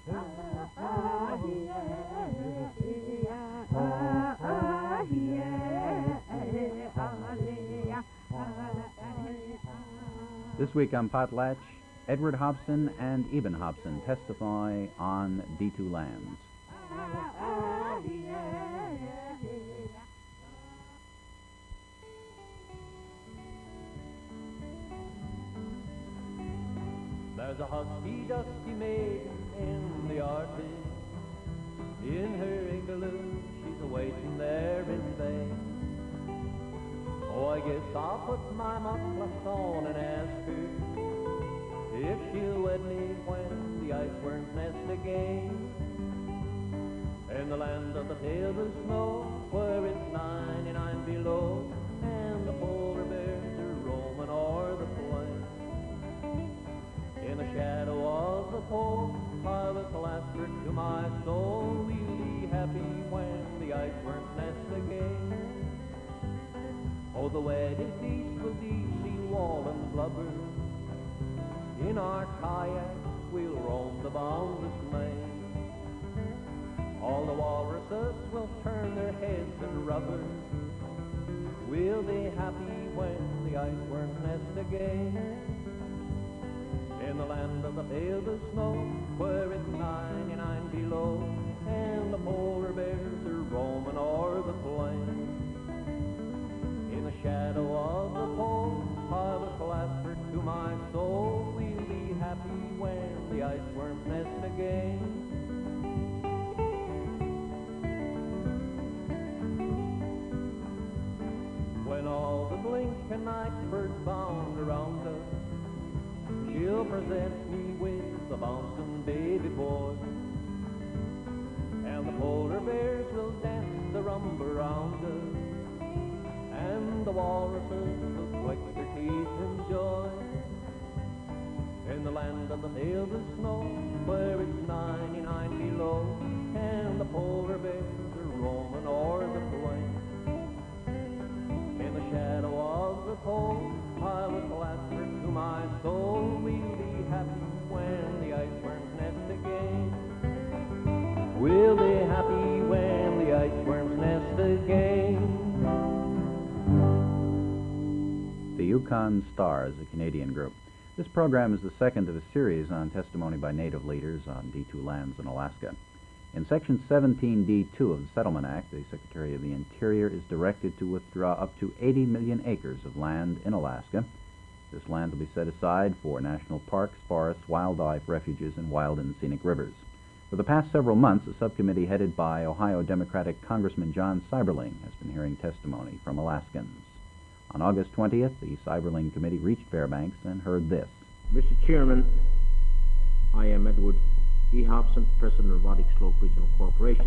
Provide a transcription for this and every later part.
This week on Potlatch, Edward Hobson and Eben Hobson testify on D2 lands. There's a husky, dusty maiden in the Arctic. In her igloo, she's awaiting there in vain. Oh, I guess I'll put my mufflers on and ask her if she'll wed me when the iceworms nest again. In the land of the pale blue snow, where it's 99 below, and the polar bears are roaming o'er the plain. In the shadow of the pole, I will clasp her to my soul. We'll be happy when the iceworms nest again. Oh, the wedded feast will be sea wall and blubber. In our kayak we'll roam the boundless main. All the walruses will turn their heads and rubber. We'll be happy when the iceworms nest again. In the land of the pale blue snow, where it's 99 below, and the polar bears are roaming o'er the plain. In the shadow of the pole, I will clasp her to my soul. We'll be happy when the iceworms nest again. When all the blinking night birds bound around us, she'll present me with the bouncing baby boy, and the polar bears will dance the rumba round us, and the walruses will click their teeth in joy. In the land of the pale blue snow, where it's 99 below, and the polar bears are roaming o'er the plain. In the shadow of the pole, I will clasp her to my soul. We'll be happy when the iceworms nest again. We'll be happy when the iceworms nest again. The Yukon Stars, a Canadian group. This program is the second of a series on testimony by Native leaders on D2 lands in Alaska. In Section 17D2 of the Settlement Act, the Secretary of the Interior is directed to withdraw up to 80 million acres of land in Alaska. This land will be set aside for national parks, forests, wildlife refuges, and wild and scenic rivers. For the past several months, a subcommittee headed by Ohio Democratic Congressman John Seiberling has been hearing testimony from Alaskans. On August 20th, the Seiberling Committee reached Fairbanks and heard this. Mr. Chairman, I am Edward E. Hobson, President of Arctic Slope Regional Corporation.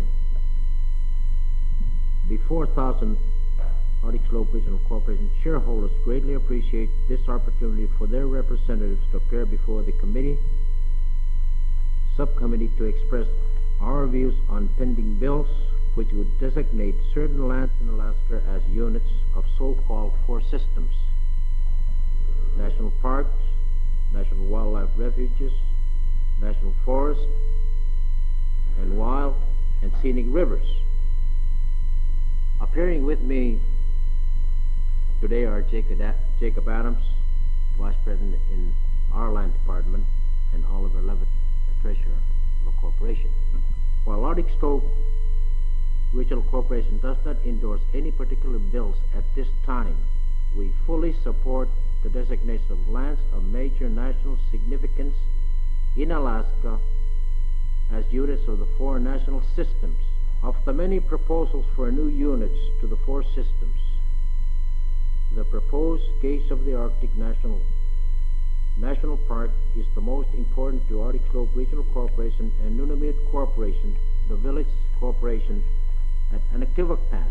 The 4,000 Arctic Slope Regional Corporation shareholders greatly appreciate this opportunity for their representatives to appear before the subcommittee to express our views on pending bills which would designate certain lands in Alaska as units of so-called four systems: national parks, national wildlife refuges, national forests, and wild and scenic rivers. Appearing with me today are Jacob Adams, Vice President in our land department, and Oliver Levitt, the Treasurer of the corporation. While Arctic Slope Regional Corporation does not endorse any particular bills at this time, we fully support the designation of lands of major national significance in Alaska as units of the four national systems. Of the many proposals for new units to the four systems, the proposed Gates of the Arctic National Park is the most important to Arctic Slope Regional Corporation and Nunavut Corporation, the Village Corporation at Anaktuvuk Pass.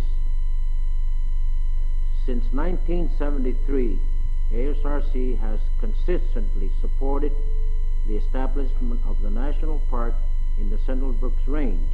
Since 1973, ASRC has consistently supported the establishment of the national park in the Central Brooks Range.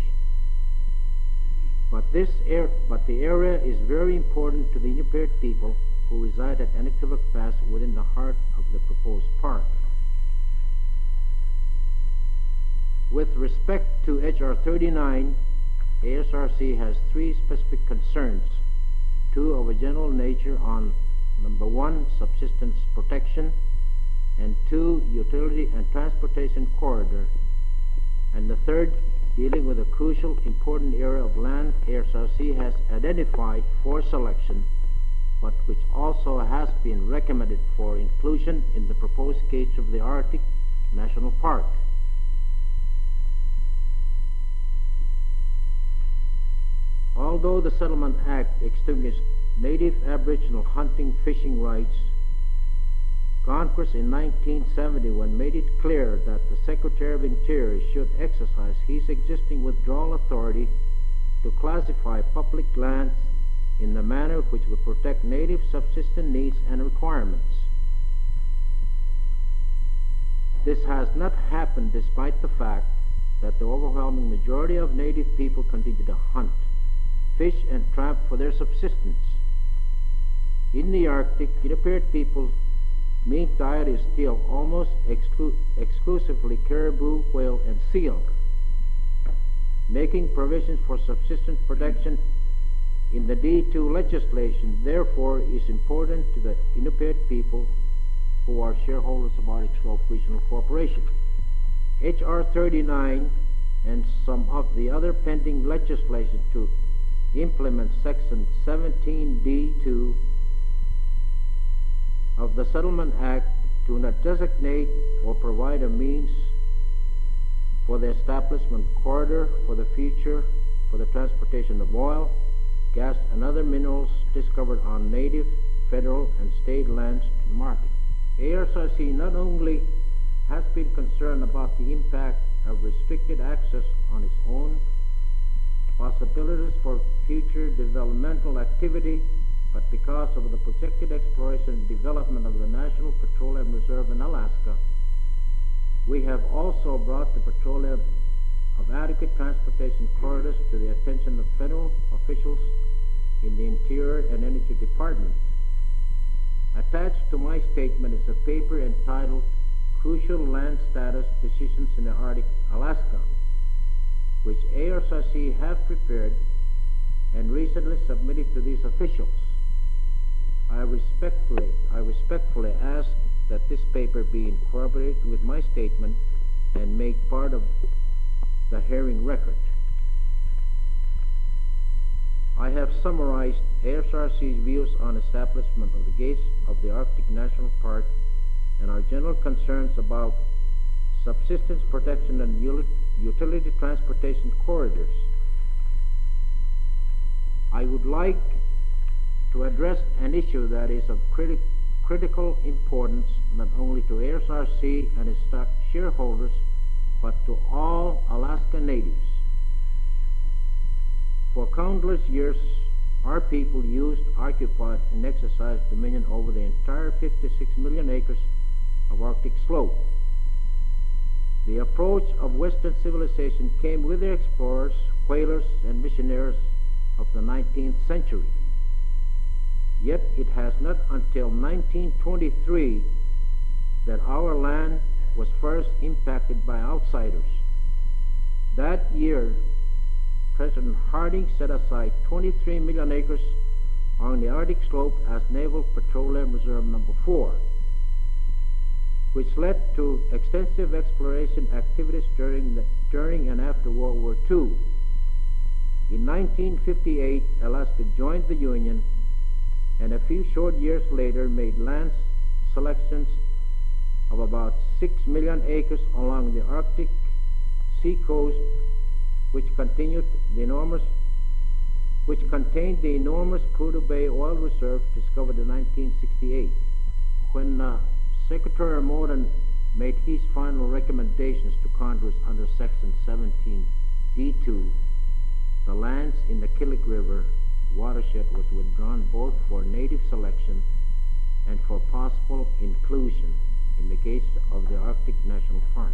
But the area is very important to the Inupiat people who reside at Anaktuvuk Pass within the heart of the proposed park. With respect to H.R. 39, ASRC has three specific concerns, two of a general nature on, number one, subsistence protection, and two, utility and transportation corridor, and the third, dealing with a crucial, important area of land ASRC has identified for selection, but which also has been recommended for inclusion in the proposed case of the Arctic National Park. Although the Settlement Act extinguished native Aboriginal hunting fishing rights, Congress in 1971 made it clear that the Secretary of Interior should exercise his existing withdrawal authority to classify public lands in the manner which would protect native subsistence needs and requirements. This has not happened despite the fact that the overwhelming majority of native people continue to hunt, fish, and trap for their subsistence. In the Arctic, Inupiat people's meat diet is still almost exclusively caribou, whale, and seal. Making provisions for subsistence protection in the D2 legislation, therefore, is important to the Inupiat people who are shareholders of Arctic Slope Regional Corporation. H.R. 39 and some of the other pending legislation to implement Section 17D2 of the Settlement Act do not designate or provide a means for the establishment corridor for the future for the transportation of oil, gas, and other minerals discovered on native, federal, and state lands to the market. ASRC not only has been concerned about the impact of restricted access on its own possibilities for future developmental activity, but because of the projected exploration and development of the National Petroleum Reserve in Alaska, we have also brought the petroleum of adequate transportation corridors to the attention of federal officials in the Interior and Energy Department. Attached to my statement is a paper entitled Crucial Land Status Decisions in the Arctic, Alaska, which ASRC have prepared and recently submitted to these officials. I respectfully ask that this paper be incorporated with my statement and made part of the hearing record. I have summarized ASRC's views on establishment of the gates of the Arctic National Park and our general concerns about subsistence protection and utility transportation corridors. I would like to address an issue that is of critical importance not only to ASRC and its shareholders, but to all Alaska natives. For countless years, our people used, occupied, and exercised dominion over the entire 56 million acres of Arctic slope. The approach of Western civilization came with the explorers, whalers, and missionaries of the 19th century. Yet it has not until 1923 that our land was first impacted by outsiders. That year, President Harding set aside 23 million acres on the Arctic slope as Naval Petroleum Reserve Number 4, which led to extensive exploration activities during and after World War II. In 1958, Alaska joined the Union, and a few short years later made land selections of about 6 million acres along the Arctic sea coast, which contained the enormous Prudhoe Bay oil reserve discovered in 1968. When Secretary Moden made his final recommendations to Congress under Section 17D2, the lands in the Killick River watershed was withdrawn both for native selection and for possible inclusion in the gates of the Arctic National Park.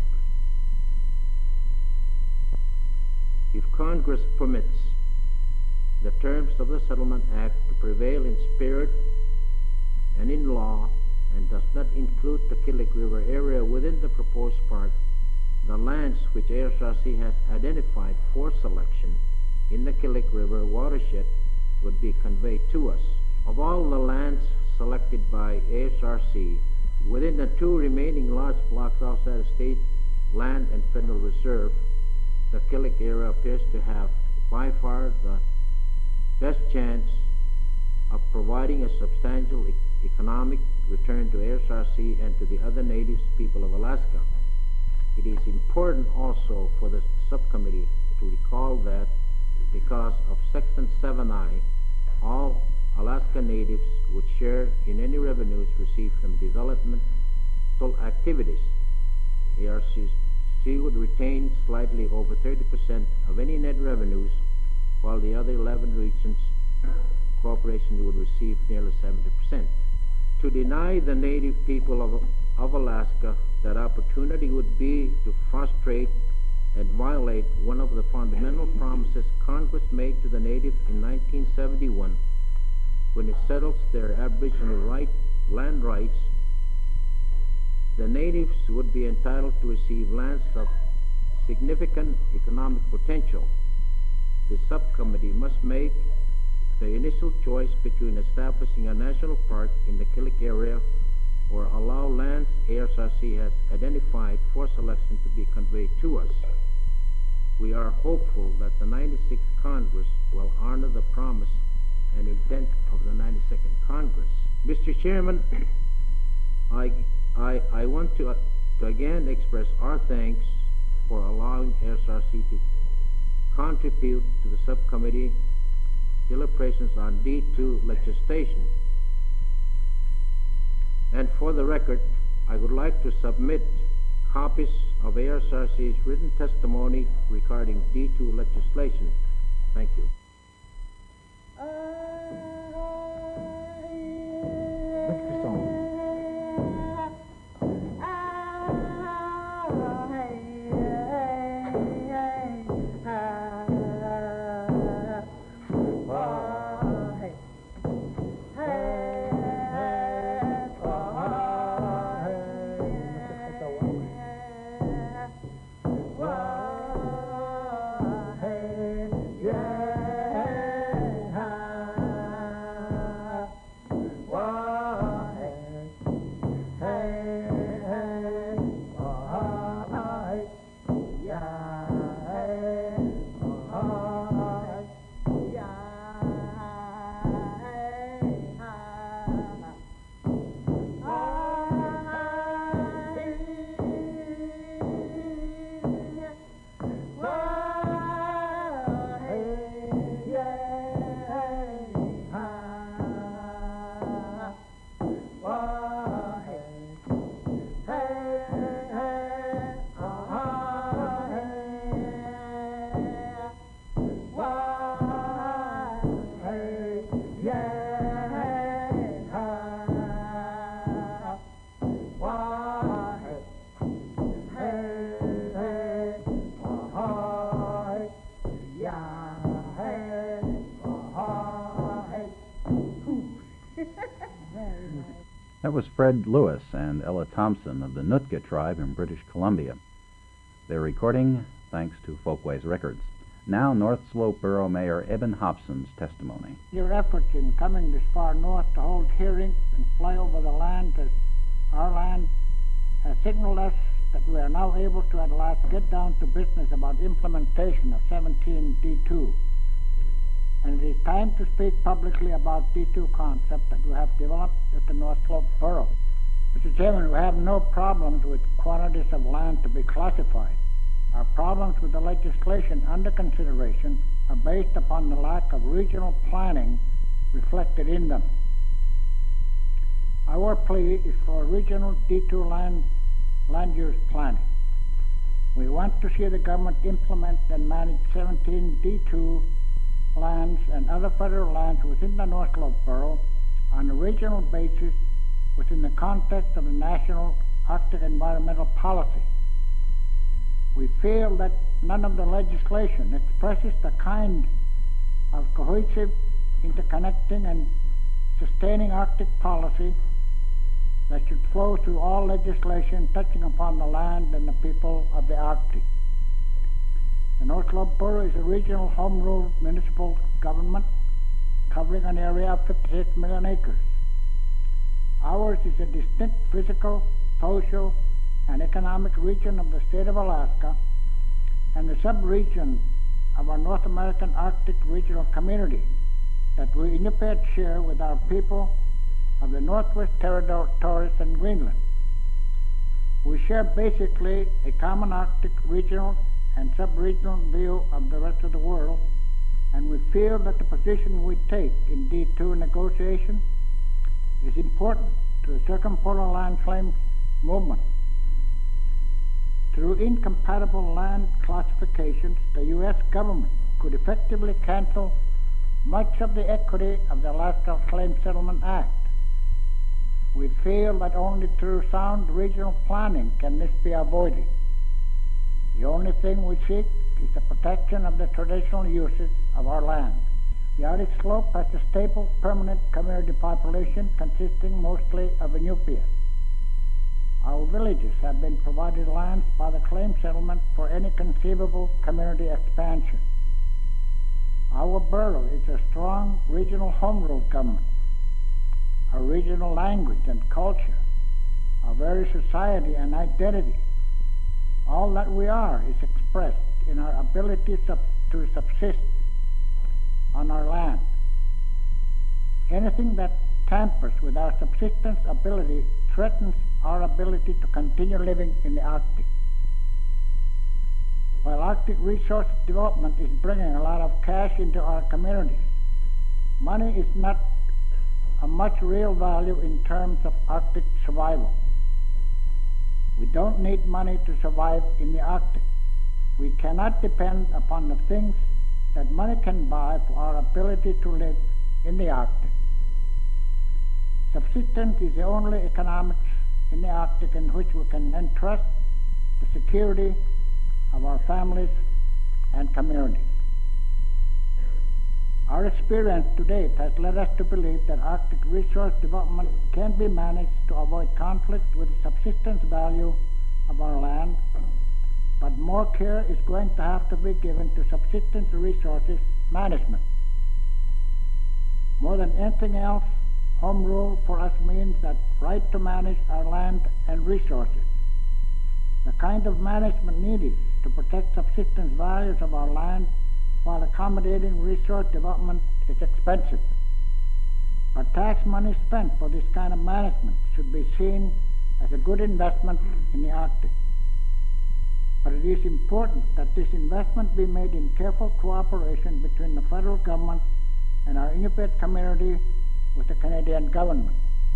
If Congress permits the terms of the Settlement Act to prevail in spirit and in law and does not include the Killick River area within the proposed park, the lands which ASRC has identified for selection in the Killick River watershed would be conveyed to us. Of all the lands selected by ASRC, within the two remaining large blocks outside of state land and federal reserve, the Killick area appears to have by far the best chance of providing a substantial economic return to ASRC and to the other native people of Alaska. It is important also for the subcommittee to recall that because of Section 7I, all Alaska natives would share in any revenues received from developmental activities. ASRC would retain slightly over 30% of any net revenues, while the other 11 regions corporations would receive nearly 70%. To deny the native people of Alaska that opportunity would be to frustrate and violate one of the fundamental promises Congress made to the native in 1971 when it settles their Aboriginal land rights. The natives would be entitled to receive lands of significant economic potential. The subcommittee must make the initial choice between establishing a national park in the Killick area or allow lands ASRC has identified for selection to be conveyed to us. We are hopeful that the 96th Congress will honor the promise and intent of the 92nd Congress. Mr. Chairman, I want to again express our thanks for allowing ASRC to contribute to the subcommittee deliberations on D2 legislation. And for the record, I would like to submit copies of ASRC's written testimony regarding D2 legislation. Thank you. That was Fred Lewis and Ella Thompson of the Nootka tribe in British Columbia. Their recording thanks to Folkways Records. Now, North Slope Borough Mayor Eben Hobson's testimony. Your efforts in coming this far north to hold hearings and fly over the land as our land has signaled us that we are now able to at last get down to business about implementation of 17D2. And it is time to speak publicly about D2 concept that we have developed at the North Slope Borough. Mr. Chairman, we have no problems with quantities of land to be classified. Our problems with the legislation under consideration are based upon the lack of regional planning reflected in them. Our plea is for regional D2 land use planning. We want to see the government implement and manage 17D2 lands and other federal lands within the North Slope Borough on a regional basis within the context of the National Arctic Environmental Policy. We feel that none of the legislation expresses the kind of cohesive, interconnecting, and sustaining Arctic policy that should flow through all legislation touching upon the land and the people of the Arctic. The North Slope Borough is a regional home rule municipal government covering an area of 56 million acres. Ours is a distinct physical, social, and economic region of the state of Alaska and the sub-region of our North American Arctic regional community that we Inupiat share with our people of the Northwest Territories and Greenland. We share basically a common Arctic regional and sub-regional view of the rest of the world, and we feel that the position we take in D2 negotiation is important to the circumpolar land claims movement. Through incompatible land classifications, the U.S. government could effectively cancel much of the equity of the Alaska Claim Settlement Act. We feel that only through sound regional planning can this be avoided. The only thing we seek is the protection of the traditional uses of our land. The Arctic Slope has a stable, permanent community population consisting mostly of Inupiat. Our villages have been provided lands by the claim settlement for any conceivable community expansion. Our borough is a strong regional home rule government. Our regional language and culture, our very society and identity, all that we are is expressed in our ability to subsist on our land. Anything that tampers with our subsistence ability threatens our ability to continue living in the Arctic. While Arctic resource development is bringing a lot of cash into our communities, money is not of much real value in terms of Arctic survival. We don't need money to survive in the Arctic. We cannot depend upon the things that money can buy for our ability to live in the Arctic. Subsistence is the only economics in the Arctic in which we can entrust the security of our families and communities. Our experience to date has led us to believe that Arctic resource development can be managed to avoid conflict with the subsistence value of our land, but more care is going to have to be given to subsistence resources management. More than anything else, home rule for us means that right to manage our land and resources. The kind of management needed to protect subsistence values of our land while accommodating resource development is expensive. But tax money spent for this kind of management should be seen as a good investment in the Arctic. But it is important that this investment be made in careful cooperation between the federal government and our Inupiat community with the Canadian government.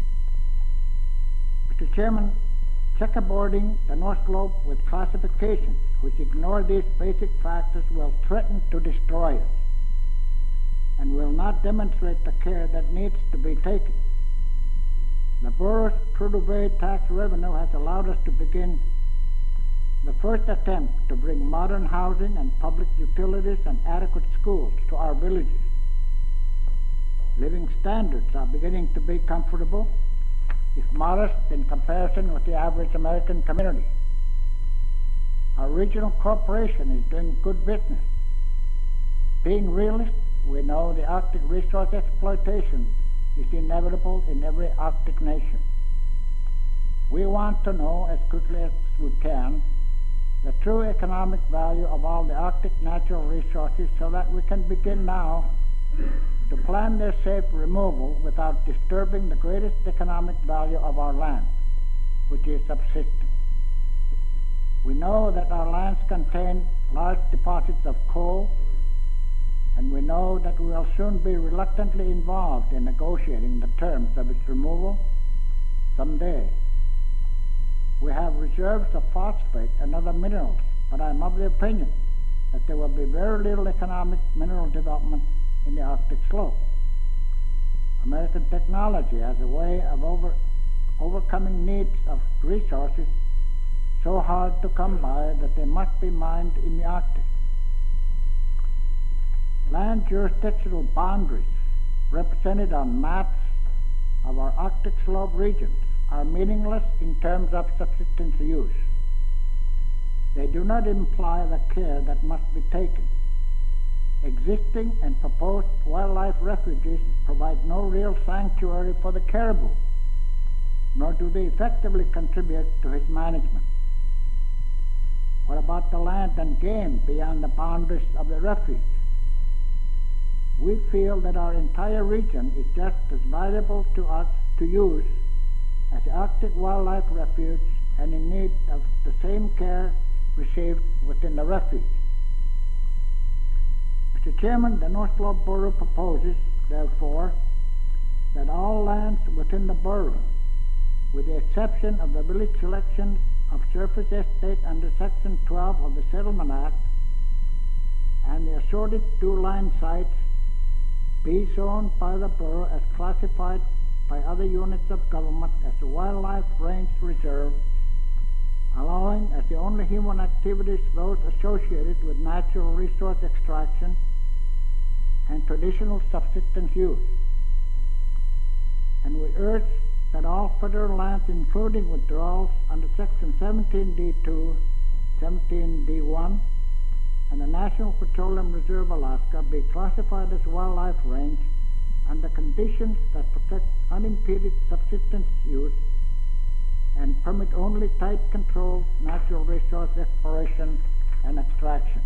Mr. Chairman, checkerboarding the North Slope with classifications which ignore these basic factors will threaten to destroy us and will not demonstrate the care that needs to be taken. The borough's Prudhoe tax revenue has allowed us to begin the first attempt to bring modern housing and public utilities and adequate schools to our villages. Living standards are beginning to be comfortable, if modest in comparison with the average American community. Our regional corporation is doing good business. Being realist, we know the Arctic resource exploitation is inevitable in every Arctic nation. We want to know as quickly as we can the true economic value of all the Arctic natural resources so that we can begin now to plan their safe removal without disturbing the greatest economic value of our land, which is subsistence. We know that our lands contain large deposits of coal, and we know that we will soon be reluctantly involved in negotiating the terms of its removal someday. We have reserves of phosphate and other minerals, but I am of the opinion that there will be very little economic mineral development in the Arctic slope. American technology has a way of overcoming needs of resources so hard to come by that they must be mined in the Arctic. Land jurisdictional boundaries represented on maps of our Arctic slope regions are meaningless in terms of subsistence use. They do not imply the care that must be taken. Existing and proposed wildlife refuges provide no real sanctuary for the caribou, nor do they effectively contribute to its management. What about the land and game beyond the boundaries of the refuge? We feel that our entire region is just as valuable to us to use as the Arctic Wildlife Refuge and in need of the same care received within the refuge. Mr. Chairman, the North Slope Borough proposes, therefore, that all lands within the borough, with the exception of the village selections of surface estate under Section 12 of the Settlement Act and the assorted two-line sites, be zoned by the borough as classified by other units of government as a wildlife range reserve, allowing as the only human activities those associated with natural resource extraction and traditional subsistence use. And we urge that all federal lands, including withdrawals under Section 17D2, 17D1, and the National Petroleum Reserve Alaska be classified as wildlife range under conditions that protect unimpeded subsistence use and permit only tight controlled natural resource exploration and extraction.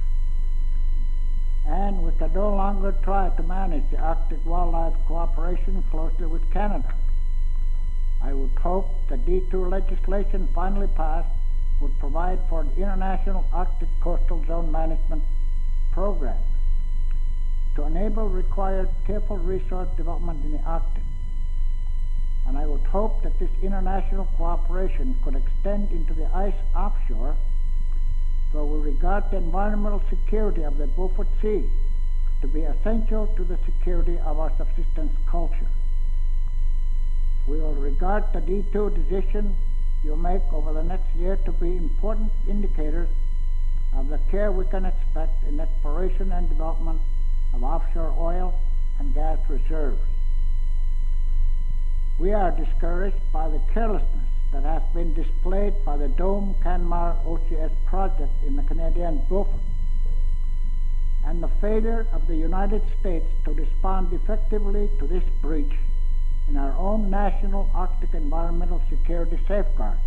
And we can no longer try to manage the Arctic wildlife cooperation closely with Canada. I would hope the D2 legislation finally passed would provide for an international Arctic coastal zone management program to enable required careful resource development in the Arctic. And I would hope that this international cooperation could extend into the ice offshore, for we regard the environmental security of the Beaufort Sea to be essential to the security of our subsistence culture. We will regard the D2 decision you make over the next year to be important indicators of the care we can expect in exploration and development of offshore oil and gas reserves. We are discouraged by the carelessness that has been displayed by the Dome Canmar OCS project in the Canadian Beaufort, and the failure of the United States to respond effectively to this breach in our own national Arctic environmental security safeguards.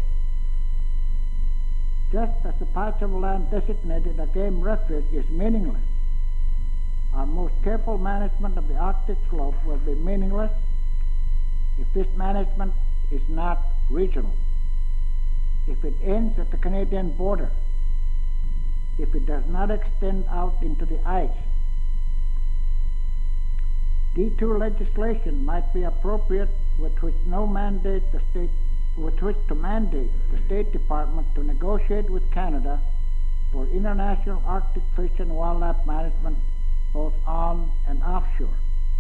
Just as the patch of land designated a game refuge is meaningless, our most careful management of the Arctic slope will be meaningless if this management is not regional, if it ends at the Canadian border, if it does not extend out into the ice. D2 legislation might be appropriate with which to mandate the State Department to negotiate with Canada for international Arctic fish and wildlife management both on and offshore.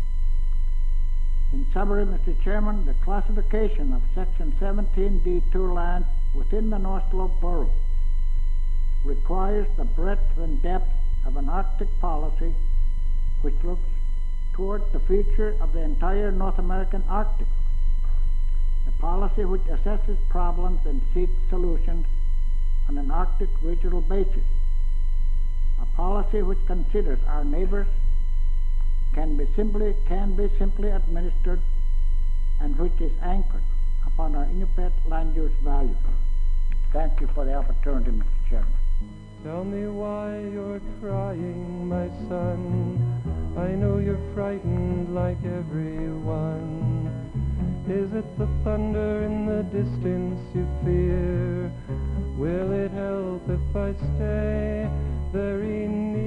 In summary, Mr. Chairman, the classification of Section 17D2 land within the North Slope Borough requires the breadth and depth of an Arctic policy which looks toward the future of the entire North American Arctic, a policy which assesses problems and seeks solutions on an Arctic regional basis, a policy which considers our neighbors, can be simply administered, and which is anchored upon our Inupiat land use values. Thank you for the opportunity, Mr. Chairman. Tell me why you're crying, my son. I know you're frightened like everyone. Is it the thunder in the distance you fear? Will it help if I stay very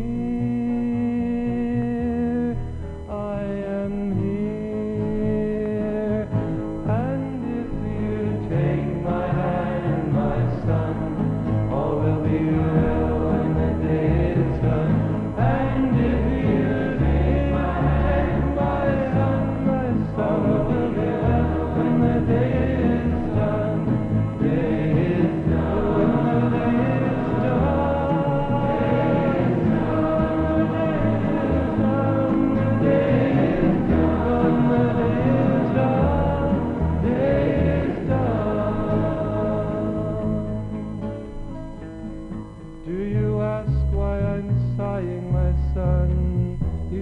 near? I am here, and if you take my hand, my son, all will be well when the day is done. And if you take my hand, my son, all will be well when the day is done. Day is done, when the day is done.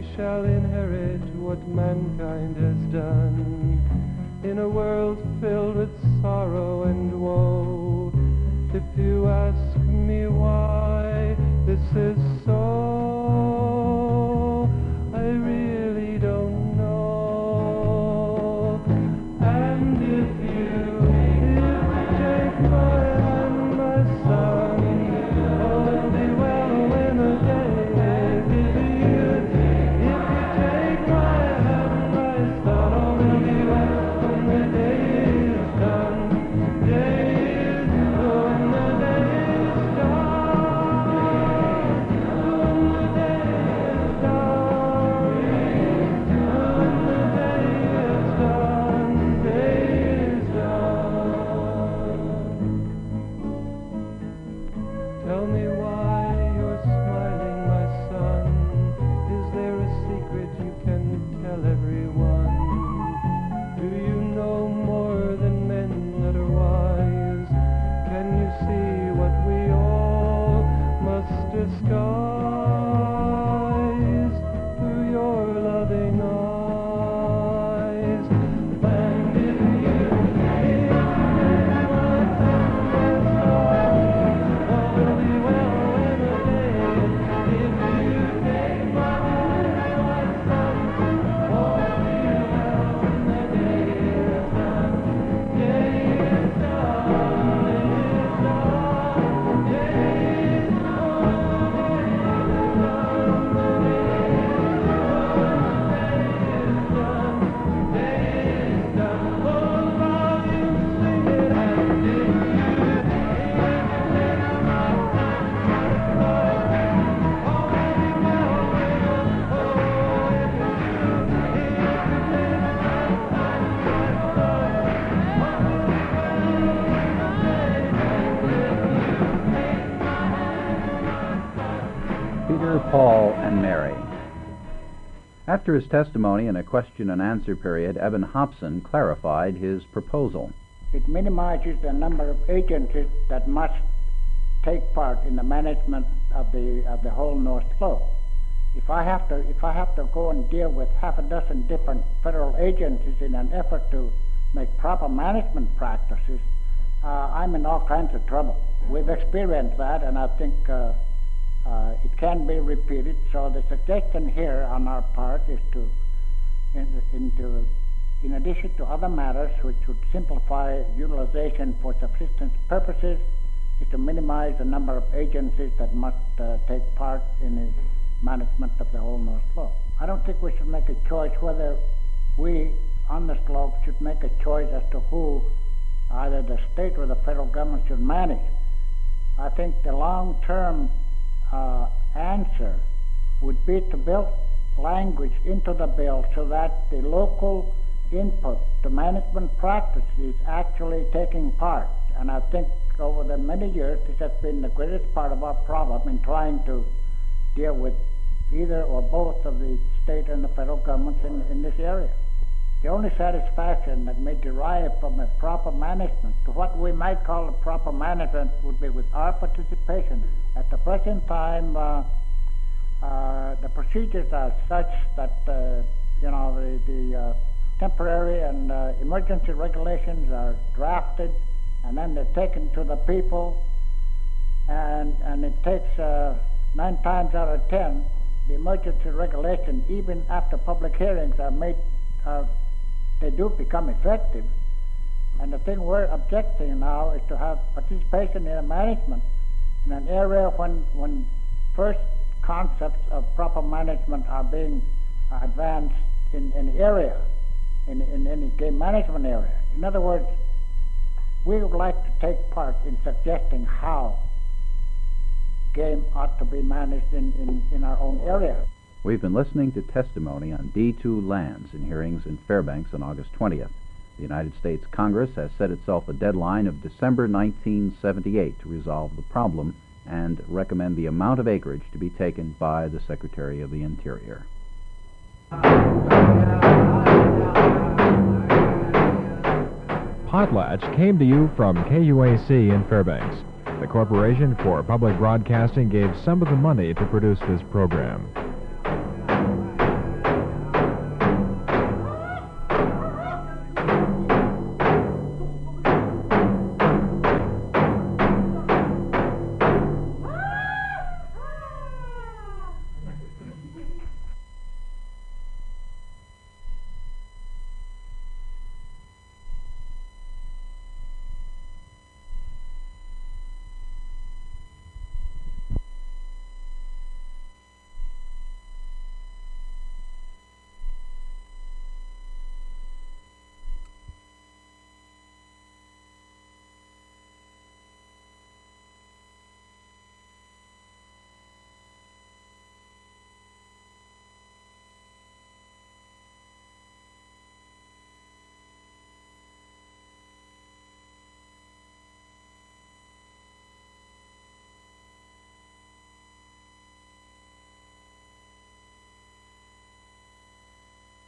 we shall inherit what mankind has done. In a world filled with sorrow and woe, if you ask me why this is so, I really don't know. And if you take my hand, my son, all will be well in a day. If you take my hand, my son, all will be well when the day is done. Day is when the day is done. When the day is done. When the day is done. Day is done. Tell me why you're smiling, my son. Is there a secret you can tell everyone? Do you know more than men that are wise? Can you see what we all must disguise through your loving eyes? And if you take my hand, my son, all will be well in a day. If you take my hand, my son, all will be well when the day is done. Day is done, day is done, day is done. Oh, volume, sing it, and if you Peter, Paul, and Mary. After his testimony in a question and answer period, Eben Hobson clarified his proposal. It minimizes the number of agencies that must take part in the management of the whole North Slope. If I have to go and deal with half a dozen different federal agencies in an effort to make proper management practices, I'm in all kinds of trouble. We've experienced that, and I think it can be repeated. So the suggestion here on our part is to, in addition to other matters which would simplify utilization for subsistence purposes, is to minimize the number of agencies that must take part in the management of the whole North Slope. I don't think we should make a choice whether we on the slope should make a choice as to who either the state or the federal government should manage. I think the long-term answer would be to build language into the bill so that the local input to management practice is actually taking part. And I think over the many years this has been the greatest part of our problem in trying to deal with either or both of the state and the federal governments in this area. The only satisfaction that may derive from a proper management, to what we might call a proper management, would be with our participation. At the present time, the procedures are such that the temporary and emergency regulations are drafted, and then they're taken to the people, and it takes 9 times out of 10, the emergency regulation, even after public hearings are made, they do become effective. And the thing we're objecting now is to have participation in a management in an area when first concepts of proper management are being advanced in an area, in any game management area. In other words, we would like to take part in suggesting how game ought to be managed in our own area. We've been listening to testimony on D2 lands in hearings in Fairbanks on August 20th. The United States Congress has set itself a deadline of December 1978 to resolve the problem and recommend the amount of acreage to be taken by the Secretary of the Interior. Potlatch came to you from KUAC in Fairbanks. The Corporation for Public Broadcasting gave some of the money to produce this program.